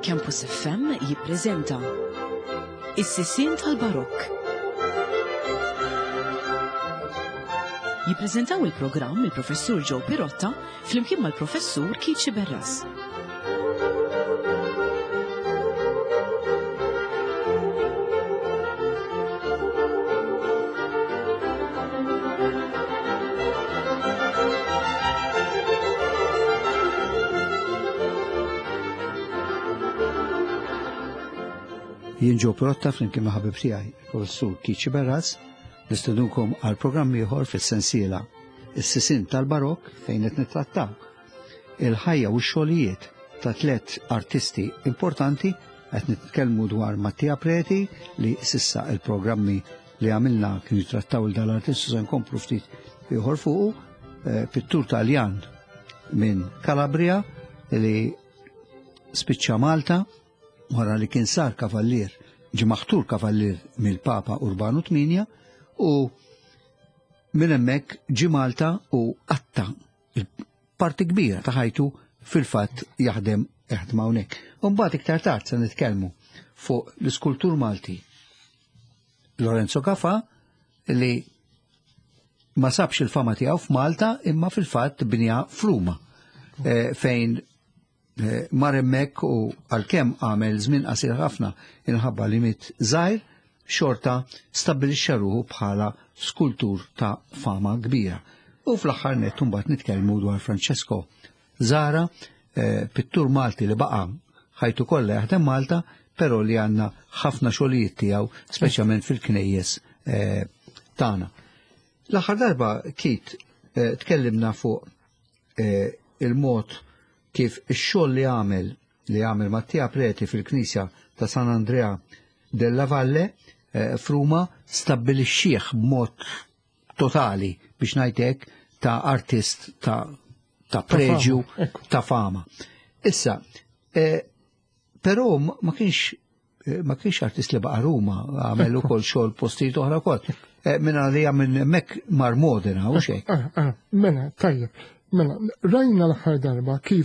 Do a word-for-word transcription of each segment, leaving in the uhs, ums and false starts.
Campus F M jippreżenta Is-Sissien tal-Barokk. Jippreżentaw il-programm il-Professur Joe Pirotta flimkien mal-Professur Kici Berras. Jien Joe Pirotta flimkien ma' ħabib tiegħi, Professur Kici Berras, nistednukom għal programm ieħor fis-sensiela Is-Sissien tal-Barokk fejn qed nittrattaw il-ħajja u x-xogħlijiet ta' tliet artisti importanti. Qed nitkellmu dwar Mattia Preti li s'issa il-programmi li għamilna kienu jittrattaw il dal-artistu se nkomplu ftit ieħor fuqu, pittur Taljan minn Kalabria li spiċċa Malta wara li kien sar kavallier, ġie maħtur kavallier mill-Papa Urbanu tminja u minn hemmhekk ġie Malta u qatta il-parti kbira ta' ħajtu fil-fatt jaħdem jaħdem hawnhekk. U mbagħad iktar tard se nitkellmu fuq l-iskultur Malti Lorenzo Cafà li ma sabx il-fama tiegħu f'Malta imma fil-fatt binja f'Ruma fejn mar hemmhekk u għalkemm għamel żmien qasir ħafna inħabba limit żgħir xorta stabbilixxa ruħu bħala skultur ta' fama kbira. U fl-aħħar nett mbagħad nitkellmu dwar Francesco Zara, pittur Malti li baqa' ħajtu kollha jaħdem Malta, però li għandna ħafna xogħlijiet tiegħu speċjalment fil-knejjes tagħna. L-aħħar darba Kit tkellimna fuq il-mod kif ix-xogħol li għamel li għamel Mattia Preti fil-Knisja ta' San Andrea della Valle f'Ruma stabbilixxih b'mod totali biex ngħid hekk ta' artist ta' ta' preġju ta' fama. Issa, però ma kienx ma kienx artist li baqa' Ruma, għamel ukoll xogħol postijiet oħra wkoll. Minna li għamil hemmhekk mar Modena u xejn. Mela, tajjeb. Mela, rajna l-aħħar darba kif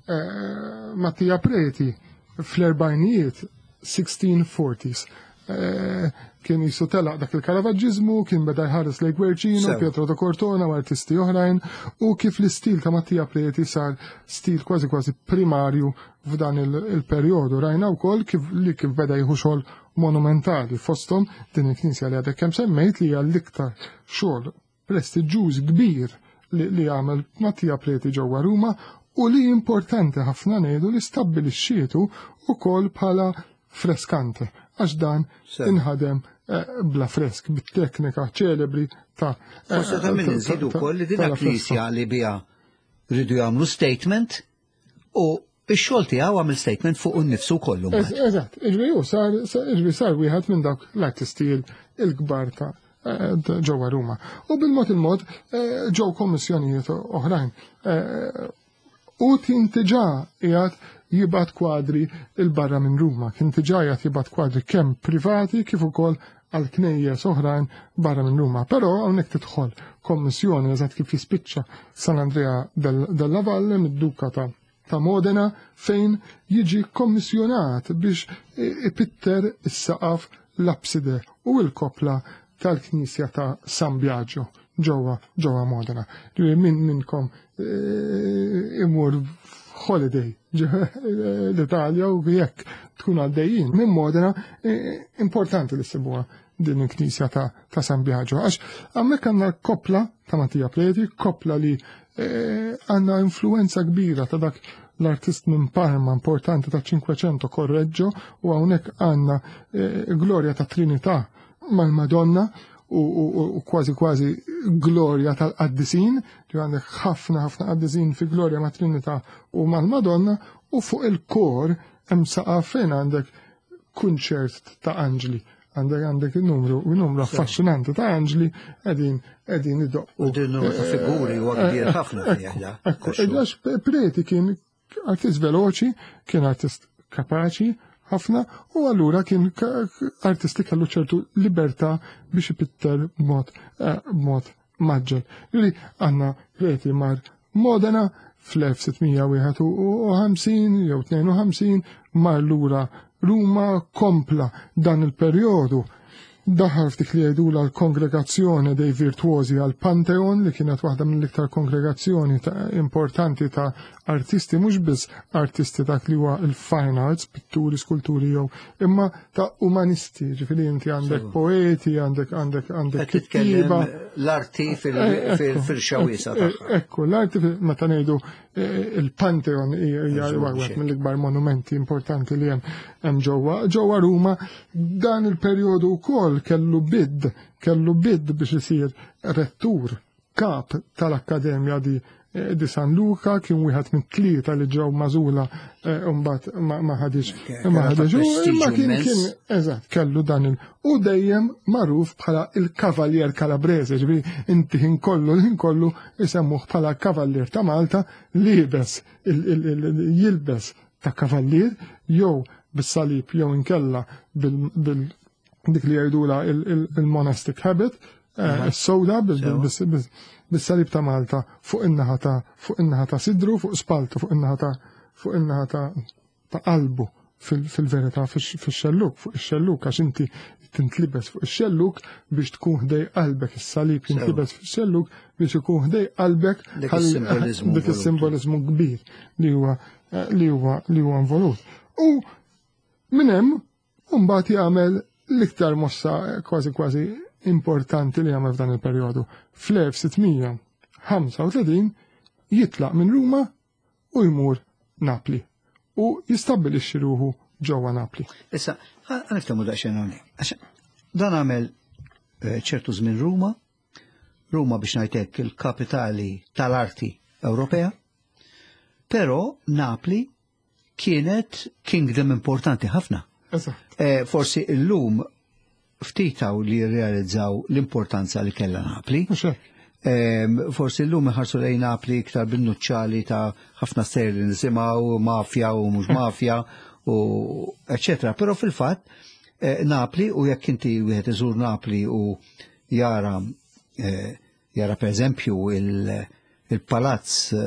Mattia Preti fl-erbajnijiet sixteen forties kien jisu telaq dak il-Caravaggizmu, kien beda jħares lejn Guercino, Pietro da Cortona u artisti oħrajn, u kif l-istil ta' Mattia Preti sar stil kważi kważi primarju f'dan il-perjodu. Rajna wkoll kif li kif beda jieħu xogħol monumentali fosthom din il-Knisja li għadek kemm semmejt li hija l-iktar xogħol prestiġjuż kbir li għamel Mattia Preti ġewwa Ruma u li importanti ħafna ngħidu li stabbilixxietu wkoll bħala freskante għax dan inħadem bla fresk bit-teknika ċelebri ta' forse ta' min inżidu wkoll li din il-Knisja li biha rridu jagħmlu statement u x-xogħol tiegħu għamel statement fuq innifsu kollu. Eżatt, iġri sar iġri sar wieħed minn dawk l-artisti il-kbar ta' ġewwa Ruma. U bil-mod il-mod ġew kommissjonijiet oħrajn. U kien diġà qiegħed jibgħat kwadri il-barra minn Ruma, kien diġà qiegħed jibgħat kwadri kemm privati kif ukoll għal knejjes oħrajn barra minn Ruma. Però hawnhekk tidħol kommissjoni eżatt kif jispiċċa San Andrea della Valle mid-Duka ta' ta' Modena fejn jiġi kommissjonat biex ipitter is-saqaf l-abside u l-kopla tal-Knisja ta' San Biagio ġewwa ġewwa Modena. Min minnkom imur holiday l-Italja u jekk tkun għaddejjin minn Modena importanti li sibuha din il-Knisja ta' ta' San Biagio. Għax hemmhekk għandna kopla ta' Mattia Preti, kopla li għandna influenza kbira ta' dak l-artist minn Parma importanti ta' Cinquecento Correggio u hawnhekk għandna Gloria ta' Trinità mal-Madonna u kważi kważi Gloria tal-Qaddisin, li għandek ħafna ħafna Qaddisin fi Gloria ma' Trinità u mal-Madonna u fuq il-kor hemm saqaf fejn għandek kunċert ta' Anġli. Għandek għandek il-numru, il-numru affaxxinanti ta' Anġli qegħdin qegħdin idoqqu. U din ta' figuri huwa kbir ħafna fiha. Għax Preti kien artist veloċi, kien artist kapaċi ħafna u allura kien artisti kellu ċertu libertà biex ipitter b'mod b'mod maġġel. Li għandna Preti mar Modena fl-elf sittmija wieħed u ħamsin jew tnejn u ħamsin mar lura Ruma, kompla dan il-perjodu. Daħal f'dik li jgħidula l-kongregazzjoni dei virtuosi għal Pantheon li kienet waħda mill-iktar kongregazzjoni ta' importanti ta' artisti, mhux biss artisti dak li huwa il-fine arts, pitturi, skulturi jew, imma ta' umanisti, ġifieri inti għandek poeti, għandek għandek għandek kittiba. L-arti fil-xawisa tagħha. Ekku, l-arti meta ngħidu il-Pantheon hija waħed mill-ikbar monumenti importanti li hemm hemm ġewwa ġewwa Ruma. Dan il-perjodu wkoll kellu bid, kellu bid biex isir rettur kap tal-Akkademja di di San Luca, kien wieħed minn tlieta li ġew mażula mbagħad ma ħadix ma ħadix imma kien kien eżatt kellu dan il u dejjem magħruf bħala il-Kavallier Kalabrese, ġifieri inti ħin kollu ħin kollu isemmuh bħala Kavallier ta' Malta li jilbes jilbes ta' kavallier jew bis-salib jew inkella bil dik li jgħidula il-monastic habit, is-sowda bis-salib ta' Malta fuq in-naħa ta' fuq in-naħa ta' sidru, fuq spaltu, fuq in-naħa ta' fuq in-naħa ta' qalbu fil-verità fix-xelluk, fuq ix-xelluk għax inti tintlibes fuq ix-xelluk biex tkun ħdej qalbek, is-salib jintlibes fix-xelluk biex ikun ħdej qalbek dik is-simbolizmu kbir li huwa li huwa li huwa involut. U minn hemm mbagħad jagħmel l-iktar mossa kważi kważi importanti li għamel f'dan il-perjodu. fl-elf sittmija ħamsa u tletin jitlaq minn Ruma u jmur Napli u jistabbilixxi ruħu ġewwa Napli. Issa, għaniftemu daqsxejn hawnhekk. Dan għamel ċertu żmien Ruma, Ruma biex ngħidlek il-kapitali tal-arti Ewropea, però Napli kienet kingdom importanti ħafna. Forsi illum ftitaw li realizzaw l-importanza li kella Napli. Forsi l-lum ħarsu lejn Napli iktar bin-nuċċali ta' ħafna stejjer li nisimgħu mafja u mhux mafja u eċetera. Però fil-fatt Napli u jekk inti wieħed iżur Napli u jara jara pereżempju il-palazz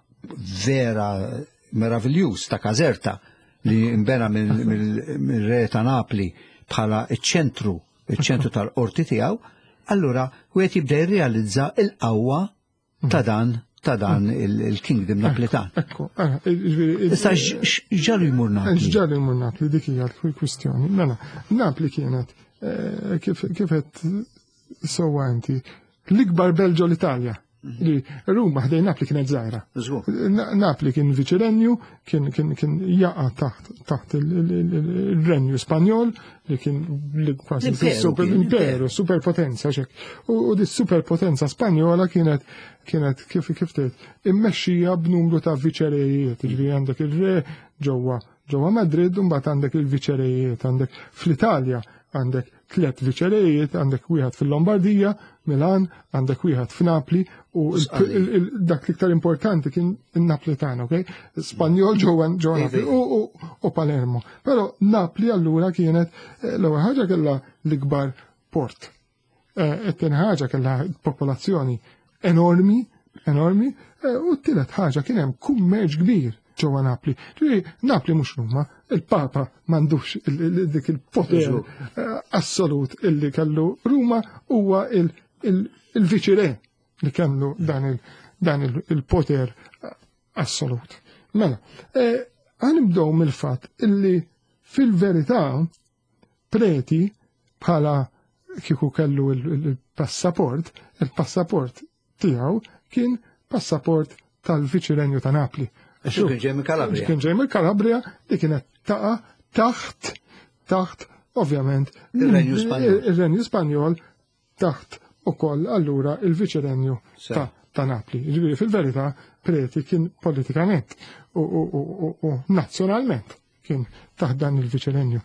vera meravigliuż ta' Caserta li mbena mill-re ta' Napli bħala iċ-ċentru, iċ-ċentru tal-qorti tiegħu, allura wieħed jibda jirrealizza l-qawwa ta' dan ta' dan il-kingdom Naplitan. Ekku, issa x'ġalu jmur Napli? X'ġalu jmur Napli dik hija l-kwistjoni. Mela, Napli kienet kif qed sewwa inti l-ikbar Belġo l-Italja. Li Ruma ħdej Napli kienet żgħira. Napli kien viċirenju, kien jaqa' taħt il-Renju Spanjol li kien kważi l-imperu, superpotenza xek. U di superpotenza Spanjola kienet kienet kif kif tgħid immexxija b'numru ta' viċerejiet, ġifieri għandek ir-re ġewwa ġewwa Madrid u mbagħad għandek il-viċerejiet, għandek fl-Italja għandek tliet viċerejiet, għandek wieħed fil-Lombardija, Milan, għandek wieħed f'Napli u dak l-iktar importanti kien in-Naplitan, ok? Spanjol ġewwa Napli u Palermo. Però Napli allura kienet l-ewwel ħaġa kellha l-ikbar port. It-tieni ħaġa kellha popolazzjoni enormi, enormi, u t-tielet ħaġa kien hemm kummerċ kbir ġewwa Napli. Ġifieri Napli mhux Ruma, il-Papa m'għandux dik il-poter assolut illi kellu Ruma huwa il-viċire li kellu dan il-poter assolut. Mela, ħanibdew mill-fatt illi fil-verità preti bħala kieku kellu il-passaport, il-passaport tiegħu kien passaport tal-viċirenju ta' Napli. Kien ġej mill-Kalabria. Kien ġej mill-Kalabria li kienet taqa' taħt taħt ovvjament ir-Renju Spanjol. Ir-Renju Spanjol taħt ukoll allura il-viċirenju ta' Napli. Ġifieri fil-verità preti kien politikament u nazzjonalment kien taħt dan il-viċirenju.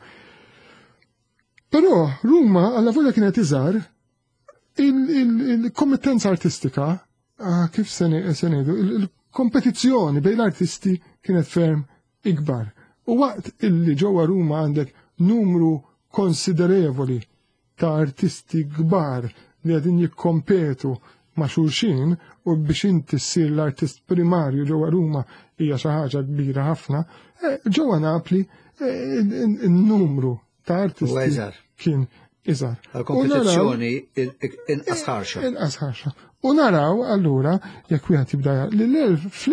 Però Ruma alla volja kienet iżgħar il-kommittenza artistika kif se ngħidu kompetizzjoni bejn l-artisti kienet ferm ikbar. U waqt illi ġewwa Ruma għandek numru konsiderevoli ta' artisti kbar li għadin jikkompetu ma' xulxin u biex inti ssir l-artist primarju ġewwa Ruma hija xi ħaġa kbira ħafna, ġewwa Napli in-numru ta' artisti kien iżgħar. Għal-kompetizzjoni inqas ħarxa. Inqas ħarxa. U naraw allura jekk wieħed jibda li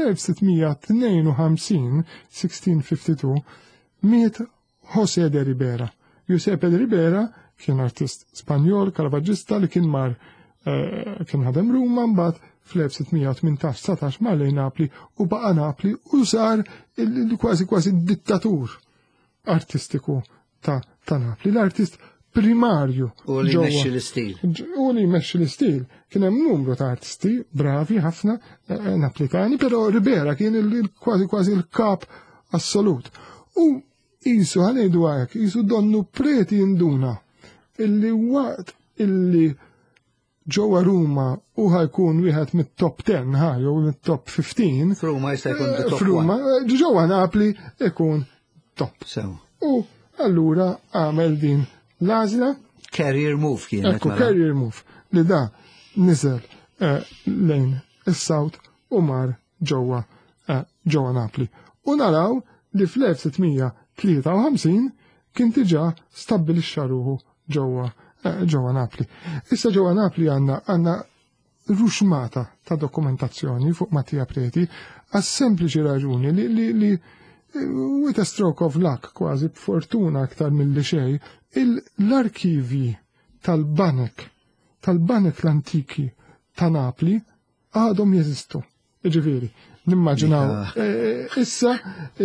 fl-sitmija sixteen fifty-two miet José de Ribera. Giuseppe de Ribera kien artist Spanjol, Caravaggista li kien mar kien ħadem Ruma mbagħad fl-sitmija eighteen mar lejn Napli u baqa' Napli u sar kważi kważi dittatur artistiku ta' ta' Napli. L-artist primarju. U li jmexxi l-istil. U li jmexxi l-istil. Kien hemm numru ta' artisti bravi ħafna Naplikani, però Ribera kien kważi kważi l-kap assolut. U jisu ħanejdu għajak, jisu donnu preti induna illi waqt illi ġewwa Ruma u ħajkun wieħed mit-top ten ħaj jew mit-top fifteen. Fruma jista' jkun top Fruma ġewwa Napli ikun top. Sew. U allura għamel din l-għażla. Career move kien. Ekku career move li da niżel lejn is-South u mar ġewwa ġewwa Napli. U naraw li fl-sitmija kien diġà stabbilixxa ruħu ġewwa ġewwa Napli. Issa ġewwa Napli għandna għandna ruxmata ta' dokumentazzjoni fuq Mattia Preti għas sempliċi raġuni li li li with a stroke of luck kważi b'fortuna aktar milli xejn l-arkivji tal-banek tal-banek l-antiki ta' Napli għadhom jeżistu. Ġifieri, nimmaġinaw issa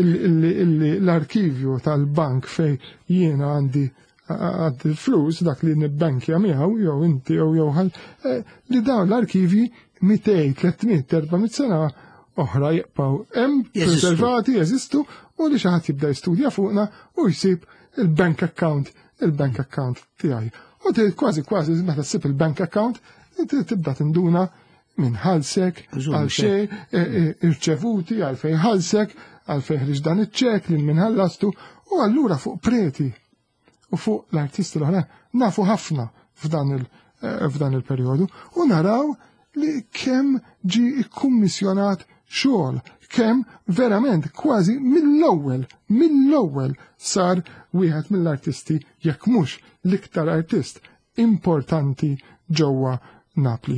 l-arkivju tal-bank fej jiena għandi għad il-flus dak li nibbankja miegħu jew inti jew jew ħal li dawn l-arkivji mitej, tlietmiet, erba'miet sena oħra jibqgħu hemm preservati jeżistu u li xi ħadd jibda jistudja fuqna u jsib il-bank account il-bank account tiegħi. U kważi kważi meta ssib il-bank account tibda tinduna min ħalsek għal xejn irċevuti għal fejn ħalsek għal fejn ħriġ dan iċ-ċek lil min ħallastu u allura fuq Preti u fuq l-artisti l-oħra nafu ħafna f'dan il-perjodu u naraw li kemm ġi ikkummissjonat xogħol, kemm verament kważi mill-ewwel mill-ewwel sar wieħed mill-artisti jekk mhux l-iktar artist importanti ġewwa Napli.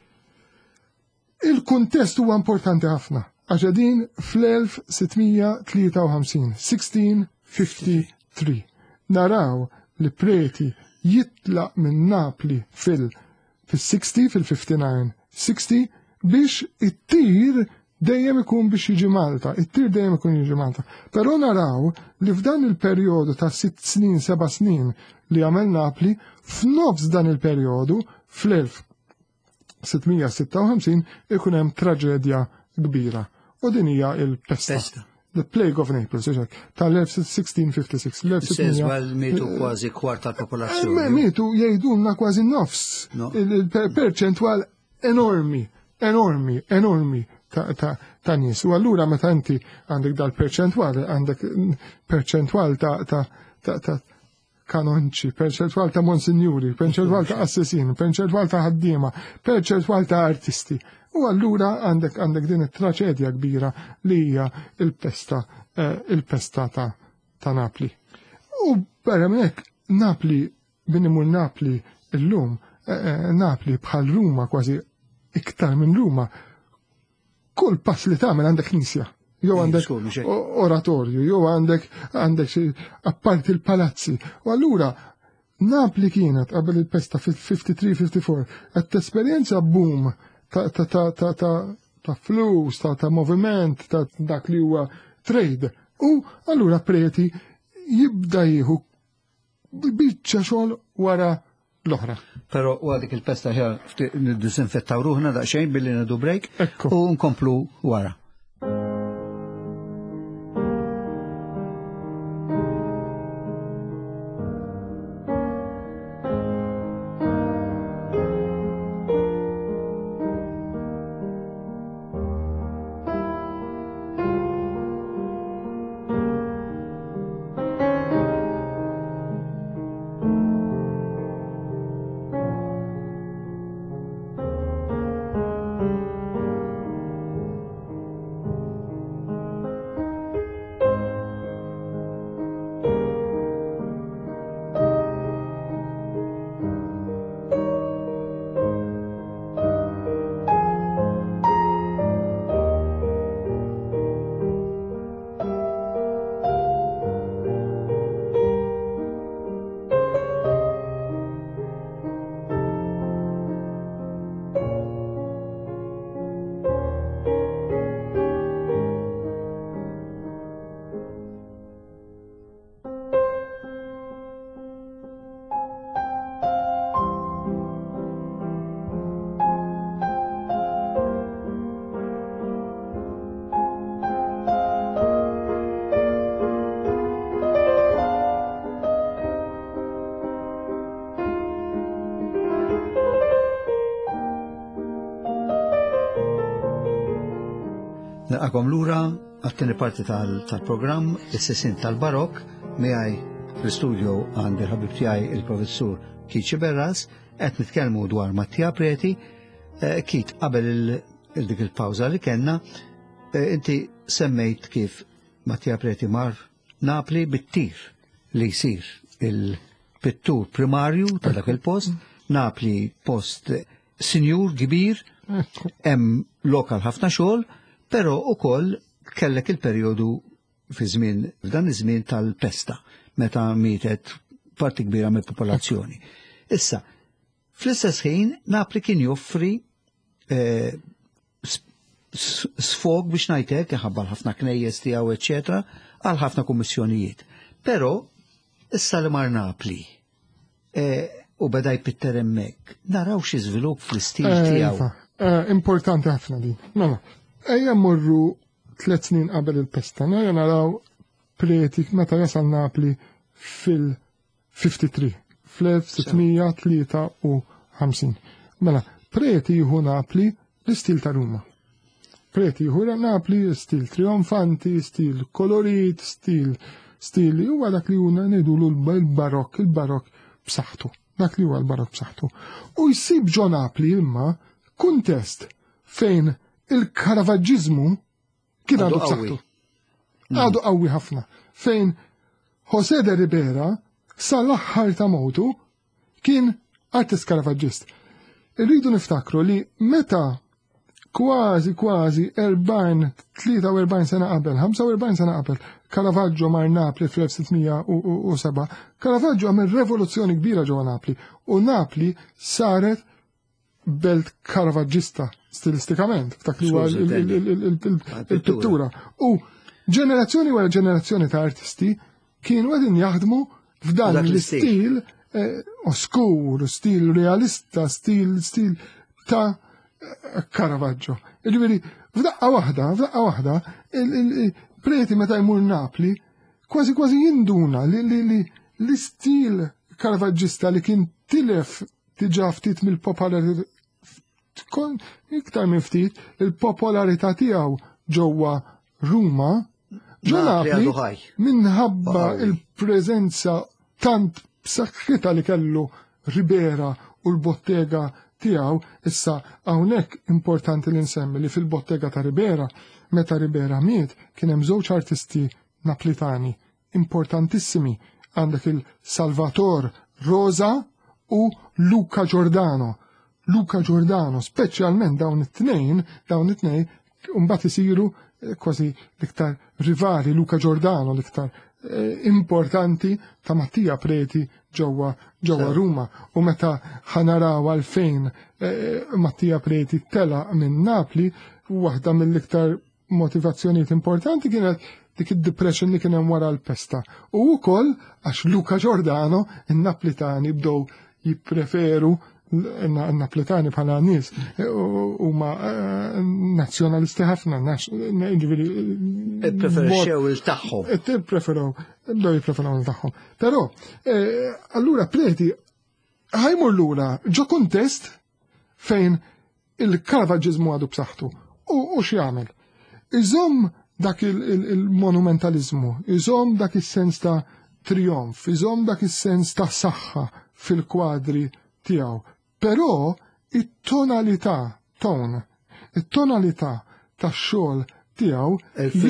Il-kuntest huwa importanti ħafna għax din fl-sitmija sixteen fifty-three. Naraw li Preti jitlaq minn Napli fil-sixty, fil-fifty-nine, sixty biex it-tir dejjem ikun biex jiġi Malta, it-tir dejjem ikun jiġi Malta. Però naraw li f'dan il-perjodu ta' sitt snin, seba' snin li għamel Napli, f'nofs dan il-perjodu fl-sitmija ikun hemm traġedja kbira. U din hija il-pesta. The Plague of Naples, tal-sixteen fifty-six. Sezwal mitu kważi kwart tal-popolazzjoni. Mitu jgħidulna kważi nofs. Il-perċentwal enormi, enormi, enormi ta' nies. U allura meta inti għandek dal-perċentwal, għandek perċentwal ta' kanonċi, perċentwal ta' monsinjuri, perċentwal ta' assassini, perċentwal ta' ħaddiema, perċentwal ta' artisti. U allura għandek għandek din it-traċedja kbira li hija il-pesta il-pesta ta' ta' Napli. U barra minn hekk Napli bin imur Napli llum Napli bħal Ruma kważi iktar minn Ruma. Kull pass li tagħmel għandek knisja. Jew għandek oratorju, jew għandek għandek apparti il-palazzi. U allura Napli kienet qabel il-pesta fil-fifty-three fifty-four qed tesperjenza boom ta' ta' ta' ta' ta' ta' flus, ta' ta' moviment, ta' dak li huwa trade. U allura Preti jibda jieħu biċċa xogħol wara l-oħra. Però u għadik il-pesta ħja niddisinfettaw ruħna daqsxejn billi nagħdu break u nkomplu wara. Naqom lura għattini parti tal-programm is-sisin tal-barok miegħi fl-istudio għandi l-ħabib tiegħi il-professur Kiċi Berras qed nitkellmu dwar Mattia Preti. Kit qabel dik il-pawża li kellna inti semmejt kif Mattia Preti mar Napli bit-tir li jsir il-pittur primarju ta' dak il-post. Napli post sinjur kbir, hemm lokal ħafna xogħol, però ukoll kellek il-perjodu fi żmien f'dan iż-żmien tal-pesta meta mietet parti kbira mill-popolazzjoni. Issa, fl-istess ħin Napli kien joffri sfog biex ngħidlek iħabbar ħafna knejjes tiegħu eċetera għal ħafna kummissjonijiet. Però issa li mar Napli u beda jpitter hemmhekk, naraw xi żvilupp fl-istil tiegħu. Importanti ħafna din. Mela, ejja mmorru tliet snin qabel il-pesta, ejja naraw Preti meta jasal Napli fil-fifty-three, fl-elf sittmija tlieta u ħamsin. Mela, Preti jieħu Napli l-istil ta' Ruma. Preti jieħu Napli stil trionfanti, stil kolorit, stil stil huwa dak li huna ngħidulu l-barokk, il-barokk b'saħħtu. Dak li huwa l-barokk b'saħħtu. U jsib ġo Napli imma kuntest fejn il-Caravaggizmu kien għadu b'saħħtu. Għadu qawwi ħafna. Fejn José de Ribera sal-aħħar ta' mowtu kien artist Caravaggist. Irridu niftakru li meta kważi kważi erbajn, tlieta u erbajn sena qabel, ħamsa u erbajn sena qabel, Caravaggio mar Napli fl-elf sittmija u seba', Caravaggio għamel revoluzzjoni kbira ġewwa Napli u Napli saret belt Caravaggista stilistikament, f'dak li huwa il-pittura. U ġenerazzjoni wara ġenerazzjoni ta' artisti kienu qegħdin jaħdmu f'dan l-istil oskur, stil realista, stil stil ta' Caravaggio. Ġifieri f'daqqa waħda, f'daqqa waħda, Preti meta jmur Napli kważi kważi jinduna li l-istil Caravaggista li kien tilef diġà ftit mill-popolarità iktar minn ftit il-popolarità tiegħu ġewwa Ruma ġo Napli minħabba il-preżenza tant b'saħħitha li kellu Ribera u l-bottega tiegħu. Issa hawnhekk importanti li nsemmi li fil-bottega ta' Ribera meta Ribera miet kien hemm żewġ artisti naplitani importantissimi, għandek il-Salvator Rosa u Luca Giordano. Luca Giordano, speċjalment dawn it-tnejn, dawn it-tnejn mbagħad isiru kważi l-iktar rivali Luca Giordano, l-iktar importanti ta' Mattia Preti ġewwa ġewwa Ruma. U meta ħanaraw għalfejn Mattia Preti tela minn Napli, waħda mill-iktar motivazzjonijiet importanti kienet dik id-depression li kien hemm wara l-pesta. U wkoll għax Luca Giordano in-Naplitani bdew jippreferu n-Naplitani bħala nies huma nazzjonalisti ħafna, ippreferixxew il-tagħhom. Ippreferew, bdew jippreferew il-tagħhom. Però allura Preti ħajmur lura ġo kuntest fejn il-Caravaggizmu għadu b'saħħtu. U x'jagħmel? Iżomm dak il-monumentalizmu, iżomm dak is-sens ta' trionf, iżomm dak is-sens ta' saħħa fil-kwadri tiegħu. Però it-tonalità, ton, it-tonalità tax-xogħol tiegħu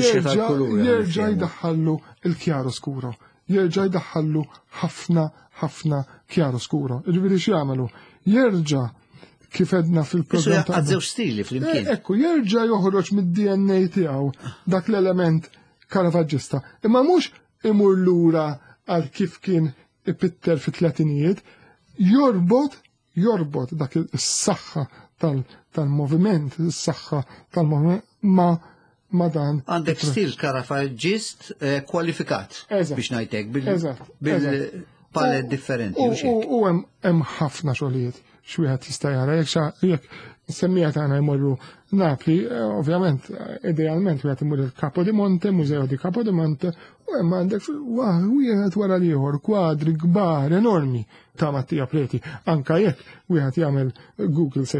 jerġa' jdaħħallu il-kjaro skuro, jerġa' jdaħħallu ħafna ħafna kjaro skuro. Ġifieri x'jagħmlu? Jerġa' kif edna fil-programm ta' għadżew stili fl-imkien. Ekku, jerġa' joħroġ mid-D N A tiegħu dak l-element Caravaggista. Imma mhux imur lura għal kif kien ipitter fit-tletinijiet, jorbot jorbot dak is-saħħa tal-moviment, is-saħħa tal-moviment ma ma dan. Għandek stil Caravaggist kwalifikat biex ngħidlek bil-palet differenti. U hemm ħafna xogħlijiet xwieħed jista' jara jekk semmija tagħna jmorru Napli, ovvjament, idealment wieħed imur il-Capo di Monte, Museo di Capo di Monte, u hemm għandek wieħed wara l-ieħor kwadri kbar enormi ta' Mattia Preti. Anka jekk wieħed jagħmel Google search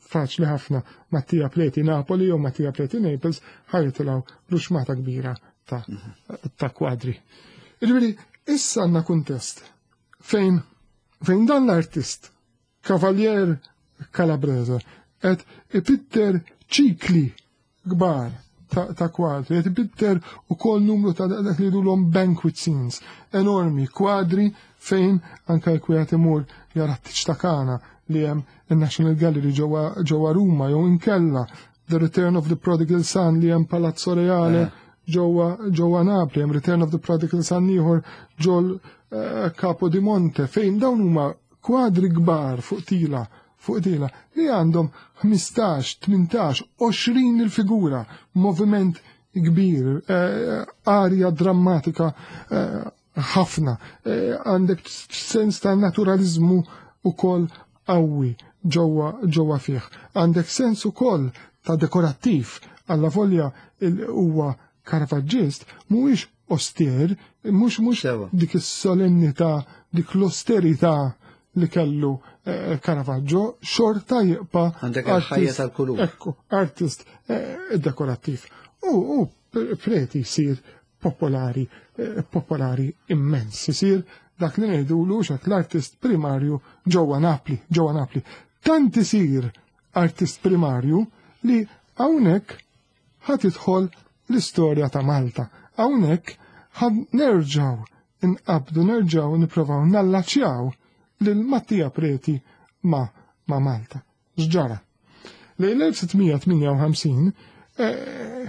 faċli ħafna Mattia Preti Napoli u Mattia Preti Naples ħajtilaw ruxmata kbira ta', ta kwadri. Ġifieri, issa għandna kuntest fejn fejn dan l-artist Cavalier Calabrese qed ipitter ċikli kbar ta', ta kwadri, qed ipitter ukoll numru ta' dak li jidulhom banquet scenes enormi, kwadri fejn anke jkun imur jara t-tiċtakana li hemm il-National Gallery ġewwa ġewwa Ruma jew inkella The Return of the Prodigal Son li hemm Palazzo Reale ġewwa ġewwa Napoli, hemm Return of the Prodigal Son ieħor ġol uh, Capo di Monte fejn dawn huma kwadri kbar fuq tila fuq tila li għandhom ħmistax, tmintax, għoxrin il-figura, moviment kbir, uh, arja drammatika ħafna, uh, għandek uh, sens ta' naturalizmu ukoll qawwi ġewwa ġewwa fih. Għandek sens ukoll ta' dekorattiv alla volja huwa Caravaggist mhuwiex ostier, mhux mhux dik is-solennità, dik l-osterità li kellu eh, Caravaggio, xorta jibqa' għandek il-ħajja tal-kulur. Ekku, artist eh, dekorattiv. U, u Preti jsir popolari, eh, popolari immens, isir dak li ngħidulu xek l-artist primarju ġewwa Napli, ġewwa Napli. Tant isir artist primarju li hawnhekk ħadd idħol l-istorja ta' Malta. Hawnhekk ħad nerġgħu inqabdu, nerġgħu nippruvaw nallaċjaw lil Mattia Preti ma' ma' Malta. X'ġara? Lejn l-sittmija tminja u ħamsin eh,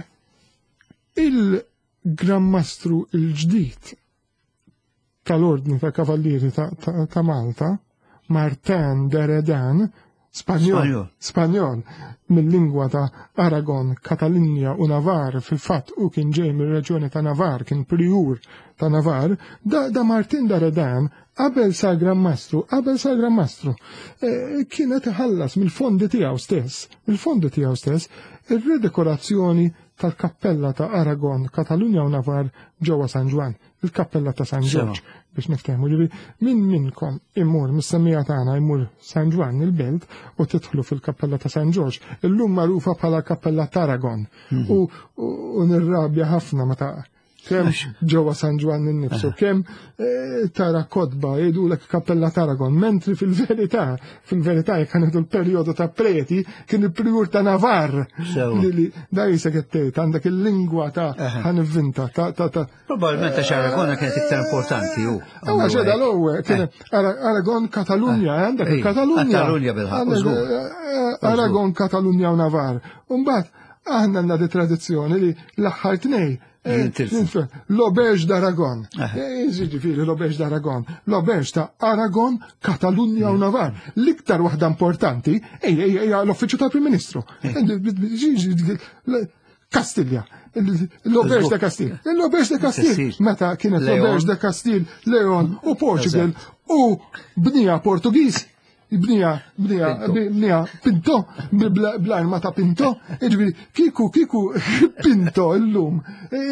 il-Grammastru il-ġdid tal-Ordni ta' Kavallieri ta', ta, ta Malta, Martin de Redan, Spanjol, Spanjol, mill-lingwa ta' Aragon, Catalunya u Navar, fil-fatt u kien ġej mir-reġjoni ta' Navar, kien priur ta' Navar, da, da Martin de Redan, qabel sa' Grammastru, qabel sa' Grammastru, eh, kienet iħallas mill-fondi tiegħu stess, mill-fondi tiegħu stess, ir-redekorazzjoni tal-kappella ta' Aragon, Catalunya u Navar ġewwa San Ġwan, il-kappella ta' San George, biex niftehmu ġivi, min minnkom immur, mis-semmija tagħna immur San Ġwan il-Belt u tidħlu fil-kappella ta' San George, illum magħrufa bħala kappella ta' Aragon. U, u, u nirrabja ħafna meta kemm ġewwa San Ġwan innifsu, kemm eh, tara kodba jgħidulek kappella ta' Aragon, mentri fil-verità, fil-verità jekk ħanedu l-perjodu ta' Preti kien il-priur ta' Navar. Li li da jisek qed għandek il-lingwa ta' ħanivvinta ta' ta' ta' Probabilment ta' Aragon kienet iktar importanti hu. Ewa ġeda l-ewwel kien Aragon Katalunja, għandek Katalunja. Katalunja bil-ħaq. Aragon, Katalunja u Navar. U mbagħad aħna għandna di tradizzjoni li l-aħħar tnej L'Auberge d'Aragon. Ġifieri l'Auberge d'Aragon. L'Auberge ta' Aragon, Katalunja u Navar. L-iktar waħda importanti hija l-Uffiċċju tal-Prim Ministru. Kastilja. L'Auberge de Kastil. L'Auberge de Kastil. Meta kienet l'Auberge de Kastil, Leon u Portugal u bnija Portugiż. Bnija, bnija, bnija, Pinto, bl-arma ta' Pinto, ġviri, kiku, kiku, Pinto l-lum,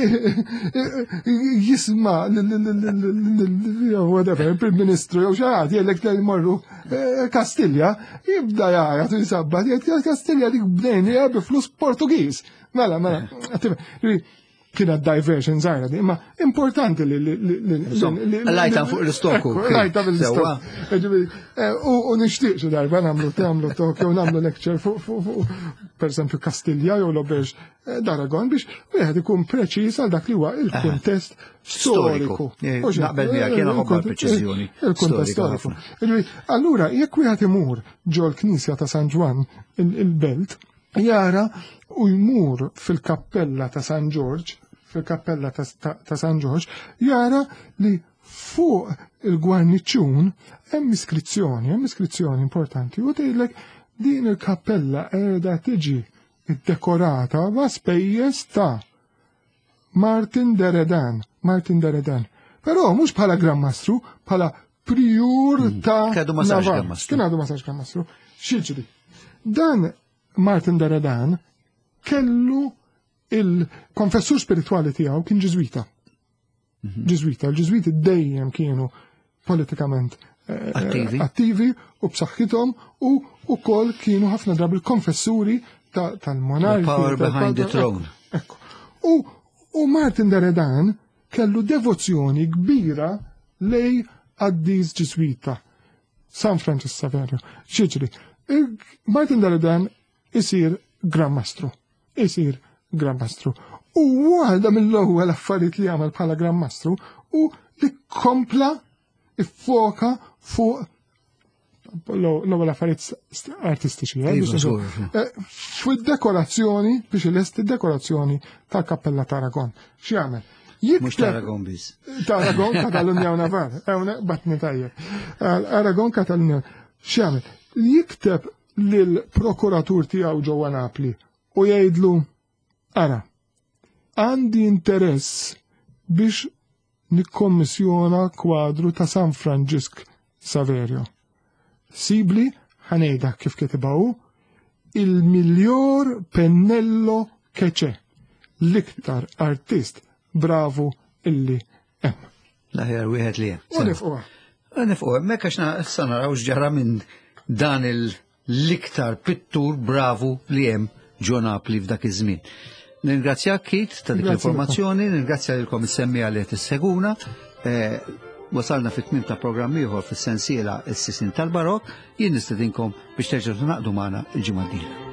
jisma, whatever, Prim-Ministru, jew xaħat, jellek ta' jmorru Kastilja, jibda jgħajat, jisabbat, jgħajat Kastilja dik bnejni jgħabi flus Portugiż. Mela, mela, kienet diversion zaħra di, ma importanti li lajta fuq l-istokku. Lajta fil-istokku. U nishtiqxu darba namlu tamlu Tokyo, namlu lecture fuq, per esempio, Kastilja jew l-Auberge d'Aragon biex wieħed ikun preċiż għal dak li huwa il-kuntest storiku. Naqbel miegħek kienu ħobba preċiżjoni. Il-kuntest storiku. Allura, jekk wieħed imur ġol Knisja ta' San Ġwan il-Belt, jara u jmur fil-kappella ta' San George, fil-kappella ta' San George, jara li fuq il-gwarniċċun hemm iskrizzjoni, hemm iskrizzjoni importanti, u tgħidlek din il-kappella qiegħda tiġi iddekorata ma' spejjeż ta' Martin de Redan, Martin de Redan. Però mhux bħala Grammastru, bħala priur ta' Navar. Kien għadu masaġ Grammastru. X'jiġri? Dan Martin de Redan kellu il-konfessur spirituali tiegħu kien Ġiżwita. Ġiżwita, il-Ġiżwiti dejjem kienu politikament attivi u b'saħħithom u wkoll kienu ħafna drabi konfessuri tal-monarki. Power behind the throne. U Martin Deredan kellu devozzjoni kbira lej għaddiż Ġiswita, San Francis Saverio. Xiġri, Martin Deredan isir Gran Mastru, isir Gran Mastru. U waħda mill-ewwel affarijiet li għamel bħala Gran Mastru u li kompla iffoka fuq l-ewwel affarijiet artistiċi. Fuq dekorazzjoni biex il-est id-dekorazzjoni tal-Kappella ta' Aragon. X'jagħmel? Mux ta' Aragon biz. Ta' Aragon Katalunja u Navar. Ewna batni tajjeb. Aragon Katalunja. X'jagħmel? Jikteb lill-prokuratur tiegħu ġewwa Napli u jgħidlu ara, għandi interess biex nikkommissjona kwadru ta' San Francisco Saverio. Sibli ħanejda kif kitibaw il-miglior pennello che c'è, l-iktar artist bravu illi hemm. L-aħjar wieħed li hemm. U nifquha. Nifquha, mekk għax naraw x'ġara minn dan l-iktar pittur bravu li hemm ġo Napli f'dak iż-żmien. Ningrazzjak Kit ta' dik l-informazzjoni, ningrazzja lilkom is-semmija li qed isseguna. Wasalna fit-tmiem ta' programm ieħor fis-sensiela s-sisin tal-Barok, jien nistedinkom biex terġgħu naqdu magħna l-ġimgħa d-dieħla.